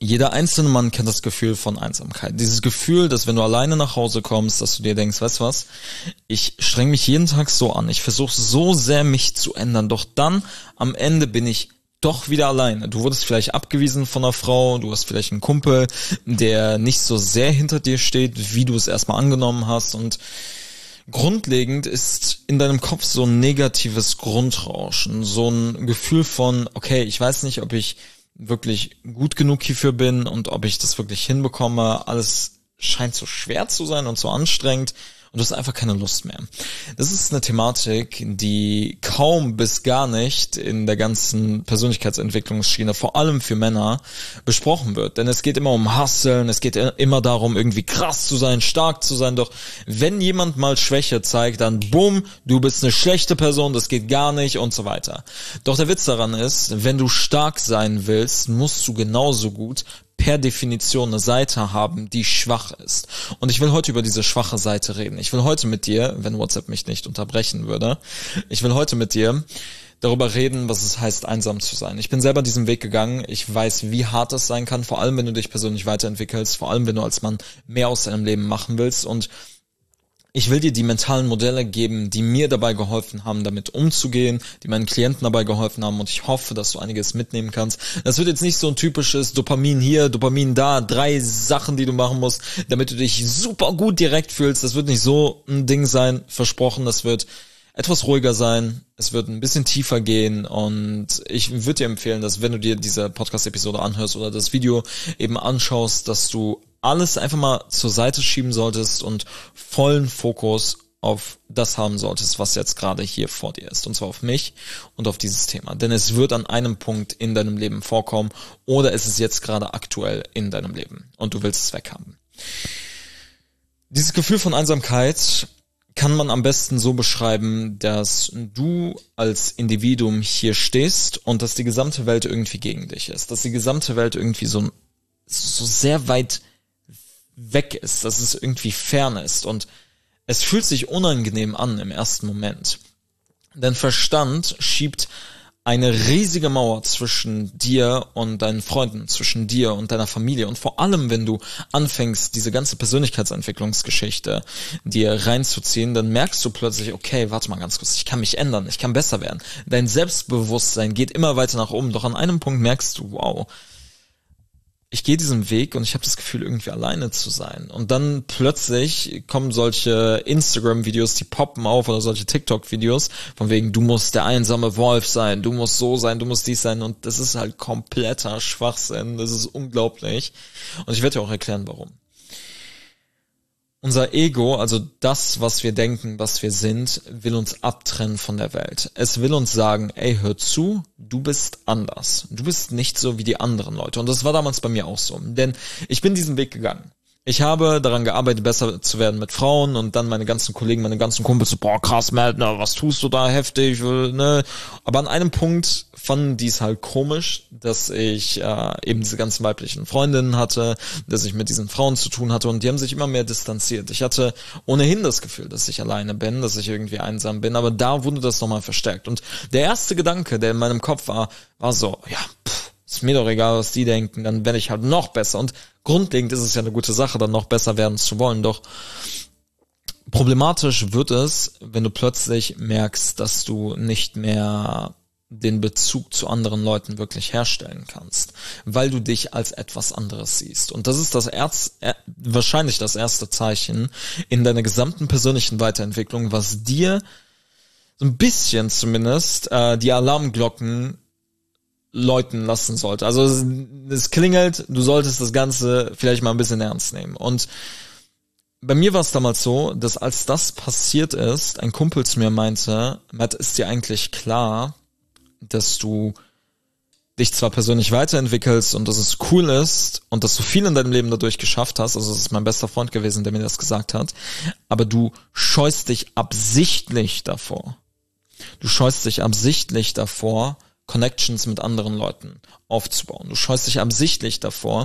Jeder einzelne Mann kennt das Gefühl von Einsamkeit. Dieses Gefühl, dass wenn du alleine nach Hause kommst, dass du dir denkst, weißt du was, ich streng mich jeden Tag so an, ich versuche so sehr mich zu ändern, doch dann am Ende bin ich doch wieder alleine. Du wurdest vielleicht abgewiesen von einer Frau, du hast vielleicht einen Kumpel, der nicht so sehr hinter dir steht, wie du es erstmal angenommen hast, und grundlegend ist in deinem Kopf so ein negatives Grundrauschen, so ein Gefühl von, okay, ich weiß nicht, ob ich wirklich gut genug hierfür bin und ob ich das wirklich hinbekomme. Alles scheint so schwer zu sein und so anstrengend und du hast einfach keine Lust mehr. Das ist eine Thematik, die kaum bis gar nicht in der ganzen Persönlichkeitsentwicklungsschiene, vor allem für Männer, besprochen wird. Denn es geht immer um Hustlen, es geht immer darum, irgendwie krass zu sein, stark zu sein. Doch wenn jemand mal Schwäche zeigt, dann bumm, du bist eine schlechte Person, das geht gar nicht und so weiter. Doch der Witz daran ist, wenn du stark sein willst, musst du genauso gut per Definition eine Seite haben, die schwach ist. Und ich will heute über diese schwache Seite reden. Ich will heute mit dir, wenn WhatsApp mich nicht unterbrechen würde, ich will heute mit dir darüber reden, was es heißt, einsam zu sein. Ich bin selber diesen Weg gegangen. Ich weiß, wie hart das sein kann, vor allem, wenn du dich persönlich weiterentwickelst, vor allem, wenn du als Mann mehr aus deinem Leben machen willst. Und ich will dir die mentalen Modelle geben, die mir dabei geholfen haben, damit umzugehen, die meinen Klienten dabei geholfen haben, und ich hoffe, dass du einiges mitnehmen kannst. Das wird jetzt nicht so ein typisches Dopamin hier, Dopamin da, 3 Sachen, die du machen musst, damit du dich super gut direkt fühlst. Das wird nicht so ein Ding sein, versprochen. Das wird etwas ruhiger sein, es wird ein bisschen tiefer gehen, und ich würde dir empfehlen, dass wenn du dir diese Podcast-Episode anhörst oder das Video eben anschaust, dass du alles einfach mal zur Seite schieben solltest und vollen Fokus auf das haben solltest, was jetzt gerade hier vor dir ist. Und zwar auf mich und auf dieses Thema. Denn es wird an einem Punkt in deinem Leben vorkommen, oder es ist jetzt gerade aktuell in deinem Leben und du willst es weghaben. Dieses Gefühl von Einsamkeit kann man am besten so beschreiben, dass du als Individuum hier stehst und dass die gesamte Welt irgendwie gegen dich ist. Dass die gesamte Welt irgendwie so sehr weit weg ist, dass es irgendwie fern ist, und es fühlt sich unangenehm an im ersten Moment. Dein Verstand schiebt eine riesige Mauer zwischen dir und deinen Freunden, zwischen dir und deiner Familie, und vor allem, wenn du anfängst, diese ganze Persönlichkeitsentwicklungsgeschichte dir reinzuziehen, dann merkst du plötzlich, okay, warte mal ganz kurz, ich kann mich ändern, ich kann besser werden. Dein Selbstbewusstsein geht immer weiter nach oben, doch an einem Punkt merkst du, wow, ich gehe diesen Weg und ich habe das Gefühl, irgendwie alleine zu sein. Und dann plötzlich kommen solche Instagram-Videos, die poppen auf, oder solche TikTok-Videos, von wegen, du musst der einsame Wolf sein, du musst so sein, du musst dies sein. Und das ist halt kompletter Schwachsinn, das ist unglaublich. Und ich werde dir auch erklären, warum. Unser Ego, also das, was wir denken, was wir sind, will uns abtrennen von der Welt. Es will uns sagen, ey, hör zu, du bist anders. Du bist nicht so wie die anderen Leute. Und das war damals bei mir auch so. Denn ich bin diesen Weg gegangen. Ich habe daran gearbeitet, besser zu werden mit Frauen, und dann meine ganzen Kollegen, meine ganzen Kumpels so, boah, krass, Matt, na, was tust du da, heftig, ne? Aber an einem Punkt fanden die es halt komisch, dass ich eben diese ganzen weiblichen Freundinnen hatte, dass ich mit diesen Frauen zu tun hatte, und die haben sich immer mehr distanziert. Ich hatte ohnehin das Gefühl, dass ich alleine bin, dass ich irgendwie einsam bin, aber da wurde das nochmal verstärkt. Und der erste Gedanke, der in meinem Kopf war so, ja, ist mir doch egal, was die denken, dann werde ich halt noch besser. Und grundlegend ist es ja eine gute Sache, dann noch besser werden zu wollen. Doch problematisch wird es, wenn du plötzlich merkst, dass du nicht mehr den Bezug zu anderen Leuten wirklich herstellen kannst, weil du dich als etwas anderes siehst. Und das ist wahrscheinlich das erste Zeichen in deiner gesamten persönlichen Weiterentwicklung, was dir so ein bisschen zumindest die Alarmglocken läuten lassen sollte. Also es klingelt, du solltest das Ganze vielleicht mal ein bisschen ernst nehmen. Und bei mir war es damals so, dass als das passiert ist, ein Kumpel zu mir meinte, Matt, ist dir eigentlich klar, dass du dich zwar persönlich weiterentwickelst und dass es cool ist und dass du viel in deinem Leben dadurch geschafft hast, also das ist mein bester Freund gewesen, der mir das gesagt hat, aber du scheust dich absichtlich davor. Du scheust dich absichtlich davor, Connections mit anderen Leuten aufzubauen. Du scheust dich absichtlich davor,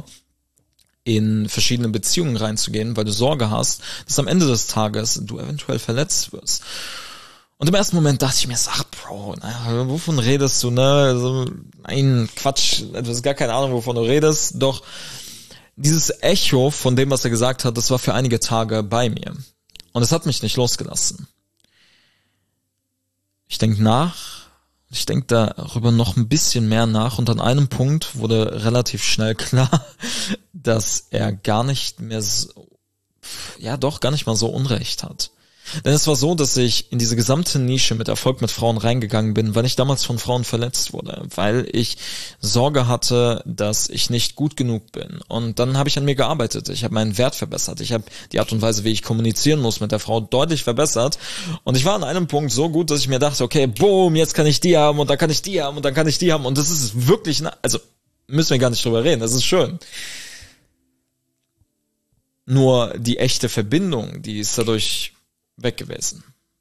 in verschiedene Beziehungen reinzugehen, weil du Sorge hast, dass am Ende des Tages du eventuell verletzt wirst. Und im ersten Moment dachte ich mir, ach Bro, naja, wovon redest du, ne? Also, nein, Quatsch, du hast gar keine Ahnung, wovon du redest. Doch dieses Echo von dem, was er gesagt hat, das war für einige Tage bei mir. Und es hat mich nicht losgelassen. Ich denke darüber noch ein bisschen mehr nach und an einem Punkt wurde relativ schnell klar, dass er gar nicht mal so Unrecht hat. Denn es war so, dass ich in diese gesamte Nische mit Erfolg mit Frauen reingegangen bin, weil ich damals von Frauen verletzt wurde, weil ich Sorge hatte, dass ich nicht gut genug bin. Und dann habe ich an mir gearbeitet. Ich habe meinen Wert verbessert. Ich habe die Art und Weise, wie ich kommunizieren muss mit der Frau, deutlich verbessert. Und ich war an einem Punkt so gut, dass ich mir dachte, okay, boom, jetzt kann ich die haben und dann kann ich die haben und dann kann ich die haben. Und das ist wirklich, also müssen wir gar nicht drüber reden, das ist schön. Nur die echte Verbindung, die ist dadurch weg gewesen.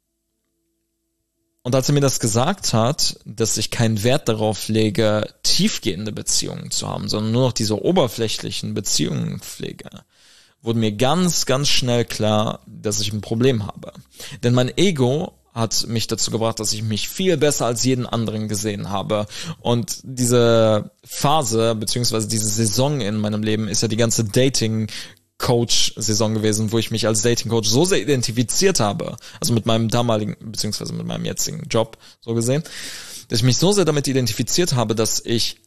Und als er mir das gesagt hat, dass ich keinen Wert darauf lege, tiefgehende Beziehungen zu haben, sondern nur noch diese oberflächlichen Beziehungen pflege, wurde mir ganz, ganz schnell klar, dass ich ein Problem habe. Denn mein Ego hat mich dazu gebracht, dass ich mich viel besser als jeden anderen gesehen habe. Und diese Phase, beziehungsweise diese Saison in meinem Leben ist ja die ganze Dating-Coach-Saison gewesen, wo ich mich als Dating-Coach so sehr identifiziert habe, also mit meinem damaligen, beziehungsweise mit meinem jetzigen Job, so gesehen, dass ich mich so sehr damit identifiziert habe, dass ich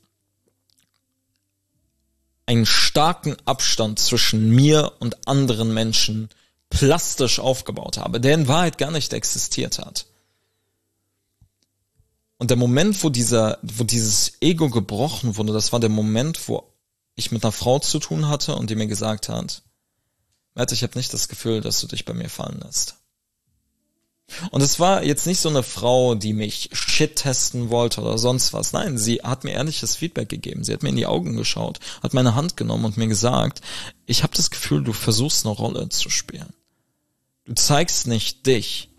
einen starken Abstand zwischen mir und anderen Menschen plastisch aufgebaut habe, der in Wahrheit gar nicht existiert hat. Und der Moment, wo dieses Ego gebrochen wurde, das war der Moment, wo ich mit einer Frau zu tun hatte und die mir gesagt hat, Mert, ich habe nicht das Gefühl, dass du dich bei mir fallen lässt. Und es war jetzt nicht so eine Frau, die mich shit testen wollte oder sonst was. Nein, sie hat mir ehrliches Feedback gegeben. Sie hat mir in die Augen geschaut, hat meine Hand genommen und mir gesagt, ich habe das Gefühl, du versuchst eine Rolle zu spielen. Du zeigst nicht dich.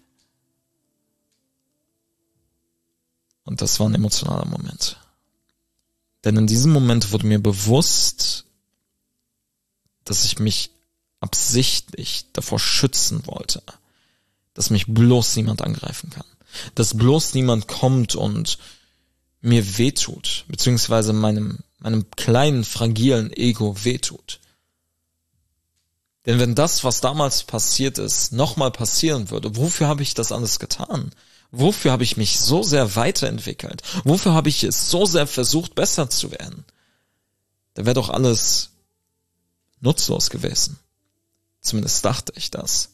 Und das war ein emotionaler Moment. Denn in diesem Moment wurde mir bewusst, dass ich mich absichtlich davor schützen wollte, dass mich bloß niemand angreifen kann. Dass bloß niemand kommt und mir wehtut, beziehungsweise meinem kleinen, fragilen Ego wehtut. Denn wenn das, was damals passiert ist, nochmal passieren würde, wofür habe ich das alles getan? Wofür habe ich mich so sehr weiterentwickelt? Wofür habe ich es so sehr versucht, besser zu werden? Da wäre doch alles nutzlos gewesen. Zumindest dachte ich das.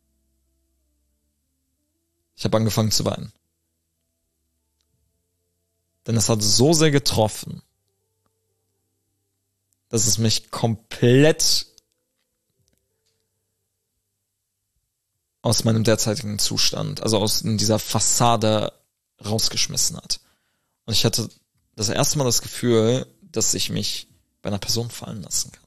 Ich habe angefangen zu weinen. Denn es hat so sehr getroffen, dass es mich komplett aus meinem derzeitigen Zustand, also aus dieser Fassade rausgeschmissen hat. Und ich hatte das erste Mal das Gefühl, dass ich mich bei einer Person fallen lassen kann.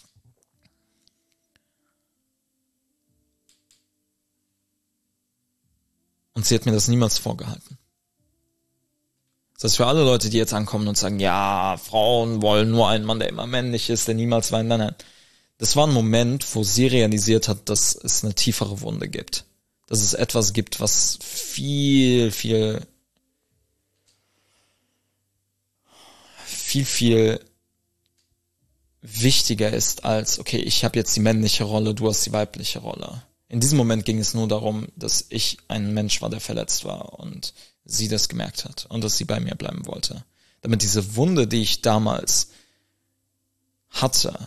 Und sie hat mir das niemals vorgehalten. Das heißt, für alle Leute, die jetzt ankommen und sagen, ja, Frauen wollen nur einen Mann, der immer männlich ist, der niemals weint. Nein. Das war ein Moment, wo sie realisiert hat, dass es eine tiefere Wunde gibt. Dass es etwas gibt, was viel, viel wichtiger ist als, okay, ich habe jetzt die männliche Rolle, du hast die weibliche Rolle. In diesem Moment ging es nur darum, dass ich ein Mensch war, der verletzt war und sie das gemerkt hat und dass sie bei mir bleiben wollte. Damit diese Wunde, die ich damals hatte,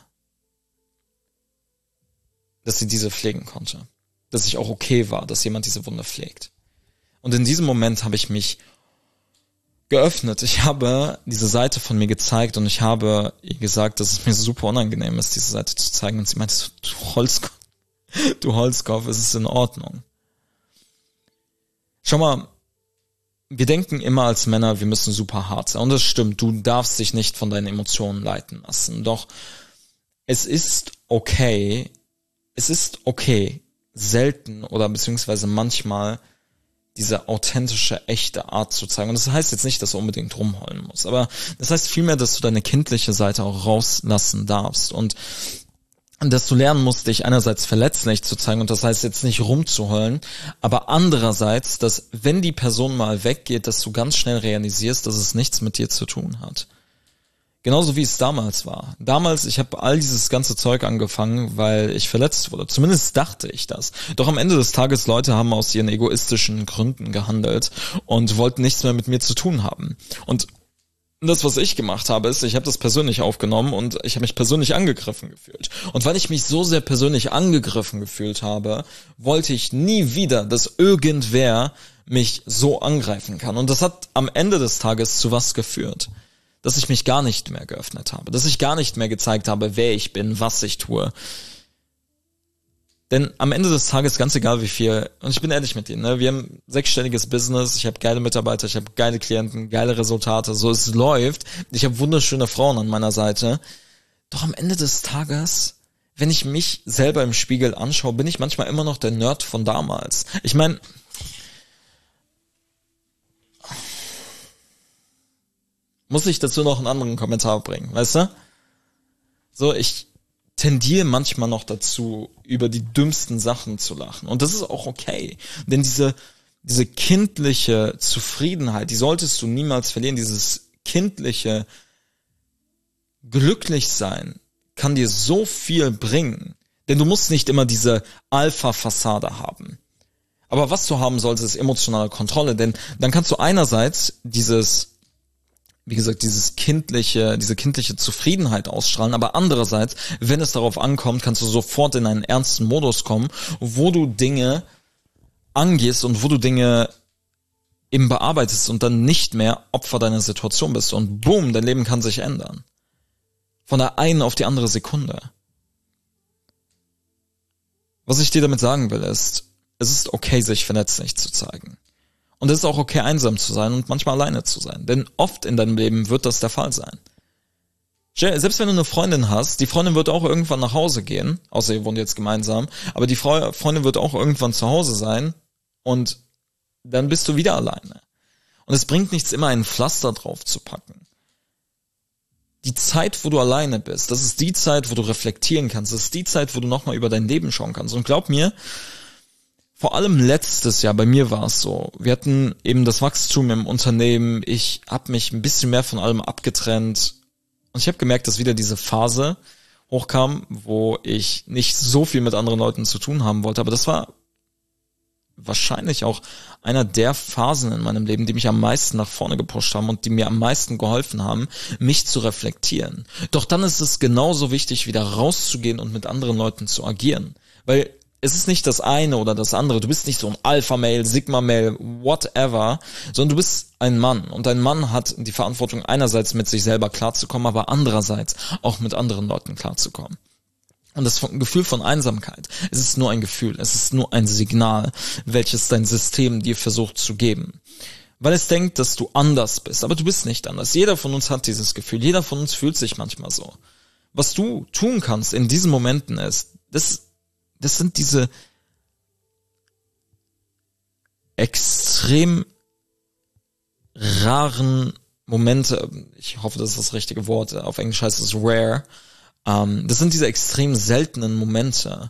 dass sie diese pflegen konnte. Dass ich auch okay war, dass jemand diese Wunde pflegt. Und in diesem Moment habe ich mich geöffnet. Ich habe diese Seite von mir gezeigt und ich habe ihr gesagt, dass es mir super unangenehm ist, diese Seite zu zeigen. Und sie meinte so, du Holzkopf, es ist in Ordnung. Schau mal, wir denken immer als Männer, wir müssen super hart sein. Und das stimmt, du darfst dich nicht von deinen Emotionen leiten lassen. Doch es ist okay, selten oder beziehungsweise manchmal diese authentische, echte Art zu zeigen. Und das heißt jetzt nicht, dass du unbedingt rumheulen musst, aber das heißt vielmehr, dass du deine kindliche Seite auch rauslassen darfst. Und dass du lernen musst, dich einerseits verletzlich zu zeigen und das heißt jetzt nicht rumzuheulen, aber andererseits, dass wenn die Person mal weggeht, dass du ganz schnell realisierst, dass es nichts mit dir zu tun hat. Genauso wie es damals war. Damals, ich habe all dieses ganze Zeug angefangen, weil ich verletzt wurde. Zumindest dachte ich das. Doch am Ende des Tages, Leute haben aus ihren egoistischen Gründen gehandelt und wollten nichts mehr mit mir zu tun haben. Und das, was ich gemacht habe, ist, ich habe das persönlich aufgenommen und ich habe mich persönlich angegriffen gefühlt. Und weil ich mich so sehr persönlich angegriffen gefühlt habe, wollte ich nie wieder, dass irgendwer mich so angreifen kann. Und das hat am Ende des Tages zu was geführt? Dass ich mich gar nicht mehr geöffnet habe, dass ich gar nicht mehr gezeigt habe, wer ich bin, was ich tue. Denn am Ende des Tages, ganz egal wie viel, und ich bin ehrlich mit dir, ne, wir haben 6-stelliges Business, ich habe geile Mitarbeiter, ich habe geile Klienten, geile Resultate, so es läuft, ich habe wunderschöne Frauen an meiner Seite. Doch am Ende des Tages, wenn ich mich selber im Spiegel anschaue, bin ich manchmal immer noch der Nerd von damals. Ich meine, muss ich dazu noch einen anderen Kommentar bringen, weißt du? So, ich tendiere manchmal noch dazu, über die dümmsten Sachen zu lachen. Und das ist auch okay. Denn diese kindliche Zufriedenheit, die solltest du niemals verlieren. Dieses kindliche Glücklichsein kann dir so viel bringen. Denn du musst nicht immer diese Alpha-Fassade haben. Aber was du haben sollst, ist emotionale Kontrolle. Denn dann kannst du einerseits diese kindliche Zufriedenheit ausstrahlen, aber andererseits, wenn es darauf ankommt, kannst du sofort in einen ernsten Modus kommen, wo du Dinge angehst und wo du Dinge eben bearbeitest und dann nicht mehr Opfer deiner Situation bist und boom, dein Leben kann sich ändern. Von der einen auf die andere Sekunde. Was ich dir damit sagen will, ist, es ist okay, sich verletzlich zu zeigen. Und es ist auch okay, einsam zu sein und manchmal alleine zu sein. Denn oft in deinem Leben wird das der Fall sein. Selbst wenn du eine Freundin hast, die Freundin wird auch irgendwann nach Hause gehen, außer ihr wohnt jetzt gemeinsam, aber die Freundin wird auch irgendwann zu Hause sein und dann bist du wieder alleine. Und es bringt nichts, immer ein Pflaster drauf zu packen. Die Zeit, wo du alleine bist, das ist die Zeit, wo du reflektieren kannst, das ist die Zeit, wo du nochmal über dein Leben schauen kannst. Und glaub mir, vor allem letztes Jahr, bei mir war es so, wir hatten eben das Wachstum im Unternehmen, ich habe mich ein bisschen mehr von allem abgetrennt und ich habe gemerkt, dass wieder diese Phase hochkam, wo ich nicht so viel mit anderen Leuten zu tun haben wollte, aber das war wahrscheinlich auch einer der Phasen in meinem Leben, die mich am meisten nach vorne gepusht haben und die mir am meisten geholfen haben, mich zu reflektieren. Doch dann ist es genauso wichtig, wieder rauszugehen und mit anderen Leuten zu agieren, weil es ist nicht das eine oder das andere. Du bist nicht so ein Alpha-Male, Sigma-Male, whatever, sondern du bist ein Mann. Und ein Mann hat die Verantwortung, einerseits mit sich selber klarzukommen, aber andererseits auch mit anderen Leuten klarzukommen. Und das Gefühl von Einsamkeit, es ist nur ein Gefühl, es ist nur ein Signal, welches dein System dir versucht zu geben. Weil es denkt, dass du anders bist, aber du bist nicht anders. Jeder von uns hat dieses Gefühl, jeder von uns fühlt sich manchmal so. Was du tun kannst in diesen Momenten ist, das sind diese extrem raren Momente, ich hoffe, das ist das richtige Wort, auf Englisch heißt es rare, das sind diese extrem seltenen Momente,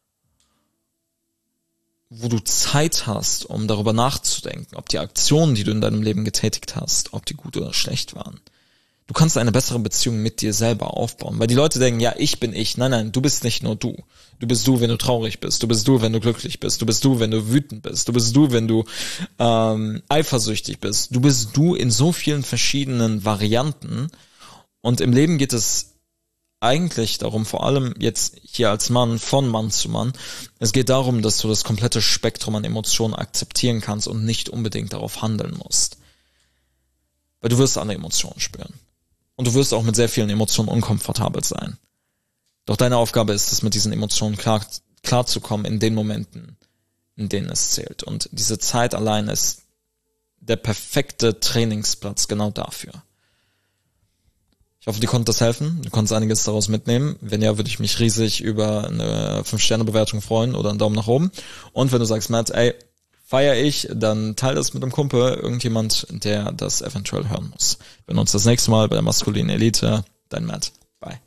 wo du Zeit hast, um darüber nachzudenken, ob die Aktionen, die du in deinem Leben getätigt hast, ob die gut oder schlecht waren. Du kannst eine bessere Beziehung mit dir selber aufbauen. Weil die Leute denken, ja, ich bin ich. Nein, du bist nicht nur du. Du bist du, wenn du traurig bist. Du bist du, wenn du glücklich bist. Du bist du, wenn du wütend bist. Du bist du, wenn du eifersüchtig bist. Du bist du in so vielen verschiedenen Varianten. Und im Leben geht es eigentlich darum, vor allem jetzt hier als Mann, von Mann zu Mann, es geht darum, dass du das komplette Spektrum an Emotionen akzeptieren kannst und nicht unbedingt darauf handeln musst. Weil du wirst alle Emotionen spüren. Und du wirst auch mit sehr vielen Emotionen unkomfortabel sein. Doch deine Aufgabe ist es, mit diesen Emotionen klarzukommen in den Momenten, in denen es zählt. Und diese Zeit allein ist der perfekte Trainingsplatz genau dafür. Ich hoffe, dir konnte das helfen. Du konntest einiges daraus mitnehmen. Wenn ja, würde ich mich riesig über eine 5-Sterne-Bewertung freuen oder einen Daumen nach oben. Und wenn du sagst, Matt, feier ich, dann teile das mit einem Kumpel, irgendjemand, der das eventuell hören muss. Wir sehen uns das nächste Mal bei der maskulinen Elite. Dein Matt.